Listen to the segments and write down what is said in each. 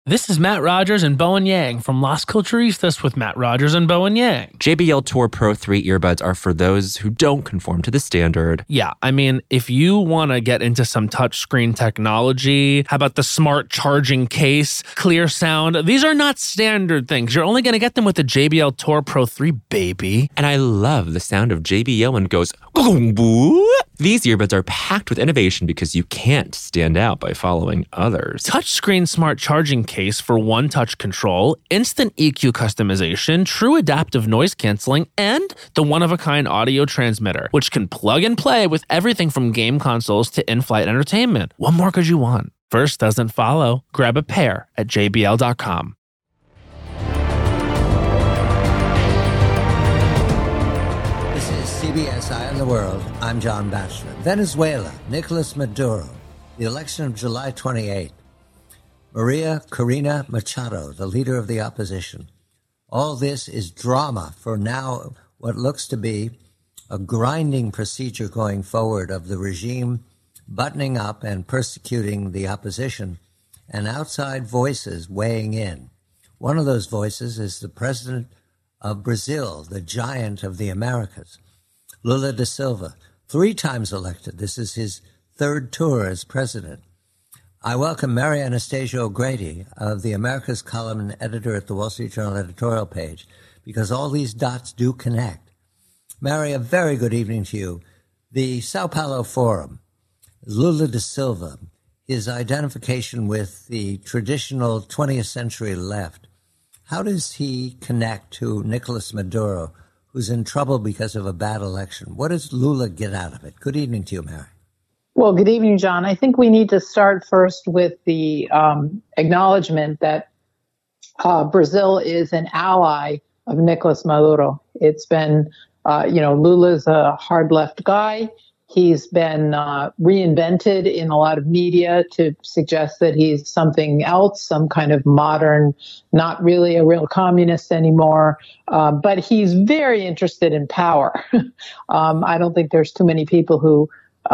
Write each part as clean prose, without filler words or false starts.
This is Matt Rogers and Bowen Yang from Las Culturistas with Matt Rogers and Bowen Yang. JBL Tour Pro 3 earbuds are for those who don't conform to the standard. Yeah, I mean, if you want to get into some touchscreen technology, how about the smart charging case, clear sound? These are not standard things. You're only going to get them with the JBL Tour Pro 3, baby. And I love the sound of JBL when it goes, "Boom." These earbuds are packed with innovation because you can't stand out by following others. Touchscreen smart charging case for one-touch control, instant EQ customization, true adaptive noise canceling, and the one-of-a-kind audio transmitter, which can plug and play with everything from game consoles to in-flight entertainment. What more could you want? First doesn't follow. Grab a pair at jbl.com. CBS Eye on the World. I'm John Batchelor. Venezuela, Nicolas Maduro, the election of July 28th. Maria Corina Machado, the leader of the opposition. All this is drama for now what looks to be a grinding procedure going forward of the regime buttoning up and persecuting the opposition and outside voices weighing in. One of those voices is the president of Brazil, the giant of the Americas. Lula da Silva, 3 times elected. This is his 3rd tour as president. I welcome Mary Anastasia O'Grady of the Americas column and editor at the Wall Street Journal editorial page, because all these dots do connect. Mary, a very good evening to you. The Sao Paulo Forum, Lula da Silva, his identification with the traditional 20th century left, how does he connect to Nicolas Maduro, who's in trouble because of a bad election? What does Lula get out of it? Good evening to you, Mary. Well, good evening, John. I think we need to start first with the acknowledgement that Brazil is an ally of Nicolas Maduro. It's been, Lula's a hard left guy. He's been reinvented in a lot of media to suggest that he's something else, some kind of modern, not really a real communist anymore. But he's very interested in power. I don't think there's too many people who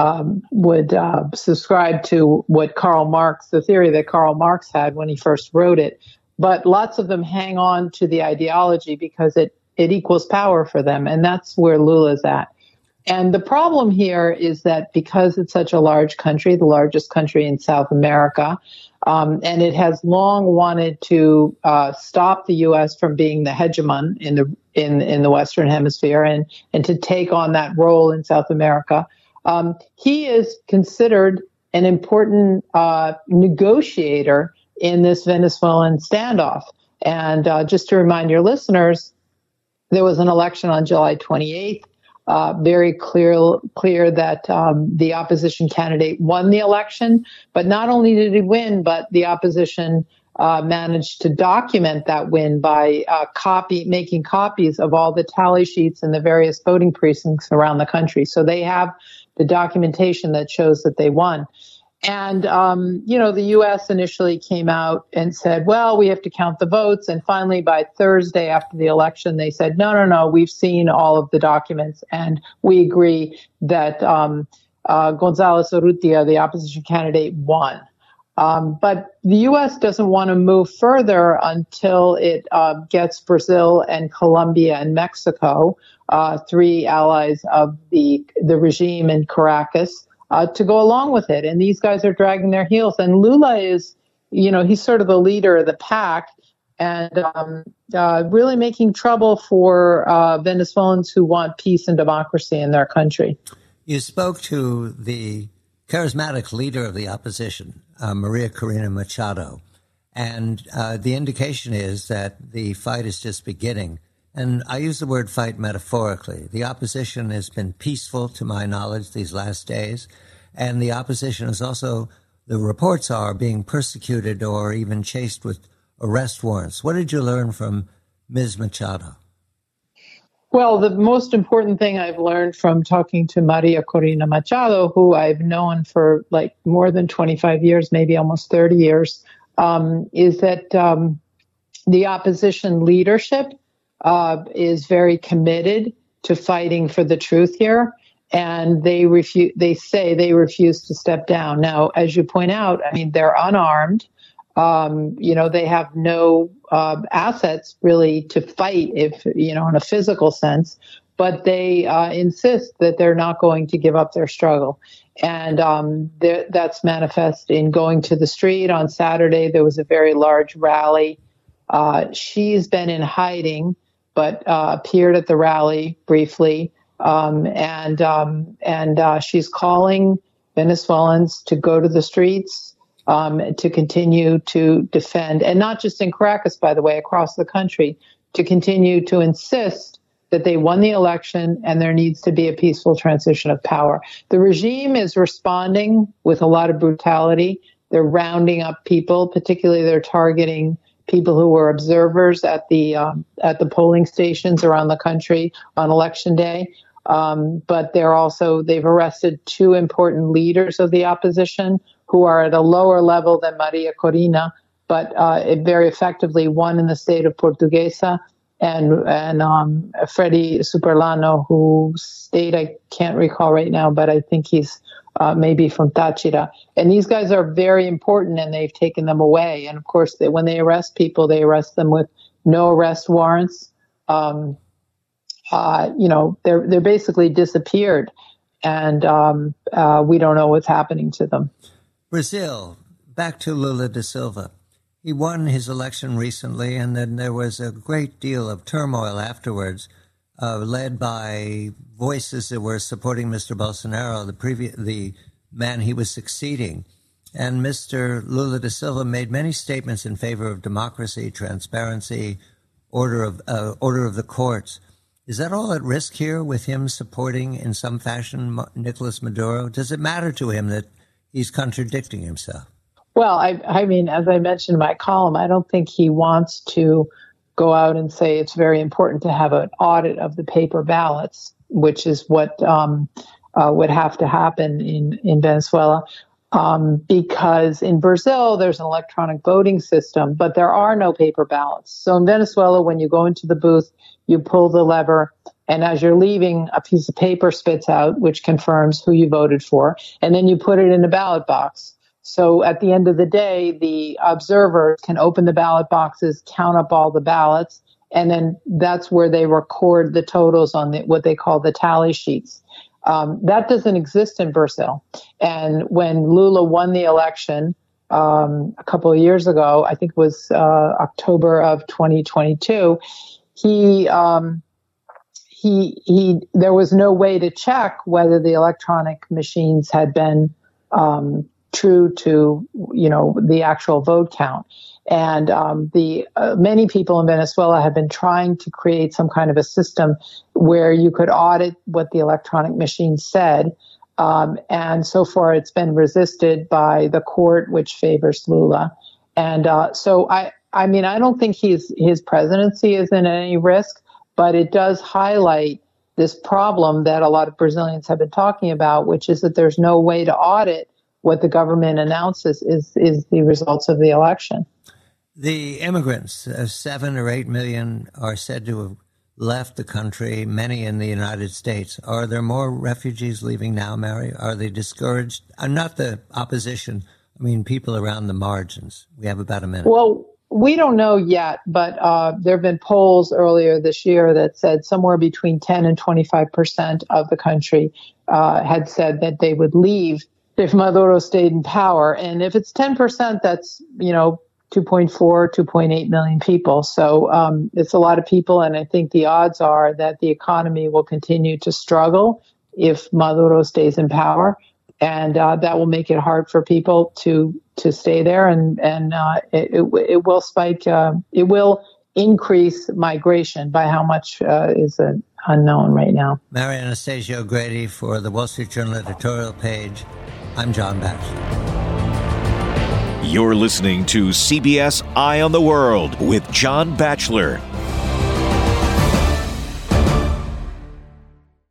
would subscribe to what Karl Marx, the theory that Karl Marx had when he first wrote it. But lots of them hang on to the ideology because it equals power for them. And that's where Lula's at. And the problem here is that because it's such a large country, the largest country in South America, and it has long wanted to stop the U.S. from being the hegemon in the Western Hemisphere and to take on that role in South America, he is considered an important negotiator in this Venezuelan standoff. And just to remind your listeners, there was an election on July 28th. Very clear that the opposition candidate won the election. But not only did he win, but the opposition managed to document that win by making copies of all the tally sheets in the various voting precincts around the country. So they have the documentation that shows that they won. And, the U.S. initially came out and said, well, we have to count the votes. And finally, by Thursday after the election, they said, no, we've seen all of the documents. And we agree that González Urrutia, the opposition candidate, won. But the U.S. doesn't want to move further until it gets Brazil and Colombia and Mexico, 3 allies of the regime in Caracas, to go along with it. And these guys are dragging their heels. And Lula is, he's sort of the leader of the pack and really making trouble for Venezuelans who want peace and democracy in their country. You spoke to the charismatic leader of the opposition, Maria Corina Machado, and the indication is that the fight is just beginning. And I use the word fight metaphorically. The opposition has been peaceful, to my knowledge, these last days. And the opposition is also, the reports are, being persecuted or even chased with arrest warrants. What did you learn from Ms. Machado? Well, the most important thing I've learned from talking to Maria Corina Machado, who I've known for like more than 25 years, maybe almost 30 years, is that the opposition leadership is very committed to fighting for the truth here, and they say they refuse to step down. Now, as you point out, I mean, they're unarmed. They have no assets really to fight in a physical sense, but they insist that they're not going to give up their struggle. And that's manifest in going to the street. On Saturday, there was a very large rally. She's been in hiding, but appeared at the rally briefly. And she's calling Venezuelans to go to the streets, to continue to defend, and not just in Caracas, by the way, across the country, to continue to insist that they won the election and there needs to be a peaceful transition of power. The regime is responding with a lot of brutality. They're rounding up people, particularly they're targeting people who were observers at the polling stations around the country on election day. But they've arrested two important leaders of the opposition who are at a lower level than Maria Corina, but very effectively, one in the state of Portuguesa and Freddy Superlano, whose state I can't recall right now, but I think he's maybe from Táchira. And these guys are very important, and they've taken them away. And of course, when they arrest people, they arrest them with no arrest warrants. They're basically disappeared, and we don't know what's happening to them. Brazil, back to Lula da Silva. He won his election recently, and then there was a great deal of turmoil afterwards, led by voices that were supporting Mr. Bolsonaro, the man he was succeeding. And Mr. Lula da Silva made many statements in favor of democracy, transparency, order of the courts. Is that all at risk here with him supporting in some fashion Nicolas Maduro? Does it matter to him that he's contradicting himself? Well, I mean, as I mentioned in my column, I don't think he wants to go out and say it's very important to have an audit of the paper ballots, which is what would have to happen in Venezuela. Because in Brazil, there's an electronic voting system, but there are no paper ballots. So in Venezuela, when you go into the booth, you pull the lever, and as you're leaving, a piece of paper spits out, which confirms who you voted for, and then you put it in a ballot box. So at the end of the day, the observers can open the ballot boxes, count up all the ballots, and then that's where they record the totals on what they call the tally sheets. That doesn't exist in Brazil. And when Lula won the election a couple of years ago, I think it was October of 2022, there was no way to check whether the electronic machines had been true to, the actual vote count. And many people in Venezuela have been trying to create some kind of a system where you could audit what the electronic machine said. And so far it's been resisted by the court, which favors Lula. And so I don't think his presidency is in any risk, but it does highlight this problem that a lot of Brazilians have been talking about, which is that there's no way to audit what the government announces is the results of the election. The immigrants, 7 or 8 million, are said to have left the country, many in the United States. Are there more refugees leaving now, Mary? Are they discouraged? Not the opposition. I mean, people around the margins. We have about a minute. Well, we don't know yet, but there have been polls earlier this year that said somewhere between 10 and 25% of the country had said that they would leave if Maduro stayed in power. And if it's 10%, that's, 2.4, 2.8 million people. So it's a lot of people. And I think the odds are that the economy will continue to struggle if Maduro stays in power. And that will make it hard for people to stay there. And it will spike. It will increase migration. By how much is unknown right now. Mary Anastasio O'Grady for the Wall Street Journal editorial page. I'm John Batchelor. You're listening to CBS Eye on the World with John Batchelor.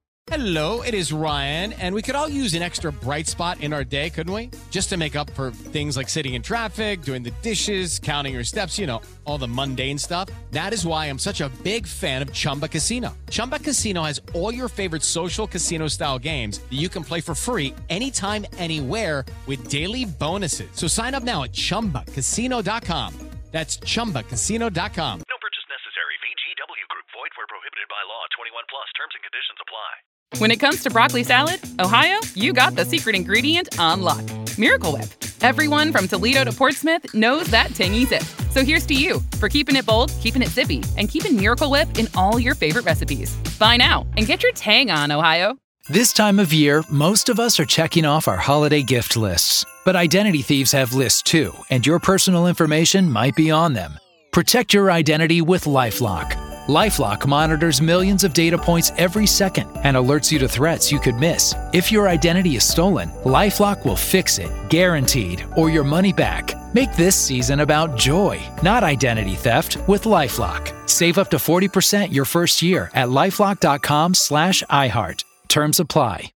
Hello, it is Ryan, and we could all use an extra bright spot in our day, couldn't we? Just to make up for things like sitting in traffic, doing the dishes, counting your steps, you know, all the mundane stuff. That is why I'm such a big fan of Chumba Casino. Chumba Casino has all your favorite social casino-style games that you can play for free anytime, anywhere with daily bonuses. So sign up now at ChumbaCasino.com. That's ChumbaCasino.com. No purchase necessary. VGW Group. Void where prohibited by law. 21 plus. Terms and conditions apply. When it comes to broccoli salad, Ohio, you got the secret ingredient on lock. Miracle Whip. Everyone from Toledo to Portsmouth knows that tangy zip. So here's to you for keeping it bold, keeping it zippy, and keeping Miracle Whip in all your favorite recipes. Buy now and get your tang on, Ohio. This time of year, most of us are checking off our holiday gift lists. But identity thieves have lists too, and your personal information might be on them. Protect your identity with LifeLock. LifeLock monitors millions of data points every second and alerts you to threats you could miss. If your identity is stolen, LifeLock will fix it, guaranteed, or your money back. Make this season about joy, not identity theft, with LifeLock. Save up to 40% your first year at LifeLock.com/iHeart. Terms apply.